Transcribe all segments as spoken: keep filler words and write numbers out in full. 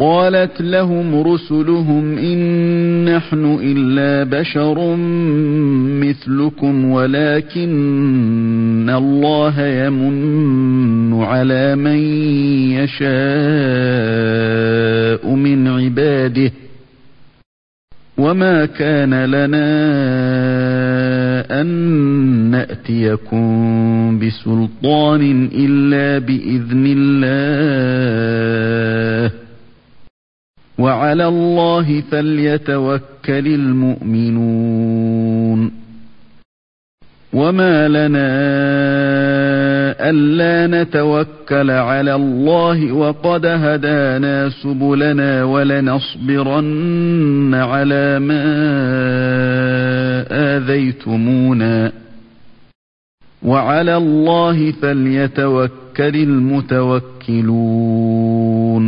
قالت لهم رسلهم إن نحن إلا بشر مثلكم ولكن الله يمن على من يشاء من عباده وما كان لنا أن نأتيكم بسلطان إلا بإذن الله وعلى الله فليتوكل المؤمنون وما لنا ألا نتوكل على الله وقد هدانا سبلنا ولنصبرن على ما آذيتمونا وعلى الله فليتوكل المتوكلون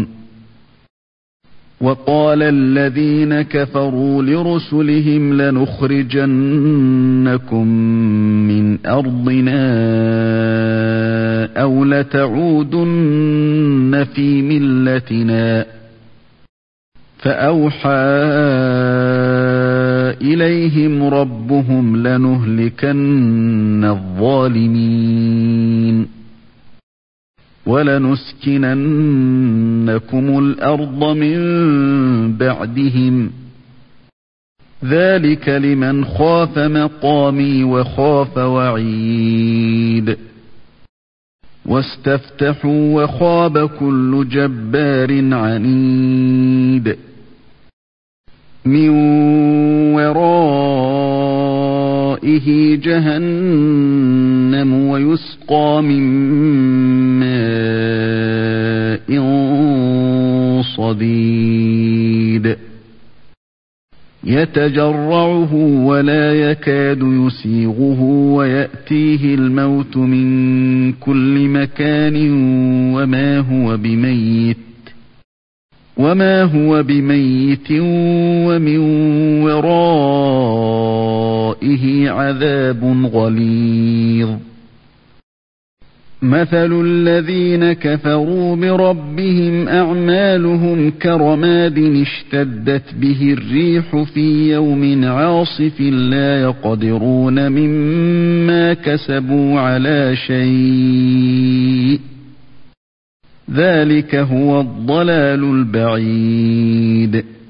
وقال الذين كفروا لرسلهم لنخرجنكم من أرضنا أو لتعودن في ملتنا فأوحى إليهم ربهم لنهلكن الظالمين ولنسكننكم الأرض من بعدهم ذلك لمن خاف مقامي وخاف وعيد واستفتحوا وخاب كل جبار عنيد من ورائه جهنم ويسقى من ماء صديد يتجرعه ولا يكاد يسيغه ويأتيه الموت من كل مكان وما هو بميت وما هو بميت ومن ورائه عذاب غليظ مثل الذين كفروا بربهم أعمالهم كرماد اشتدت به الريح في يوم عاصف لا يقدرون مما كسبوا على شيء ذلك هو الضلال البعيد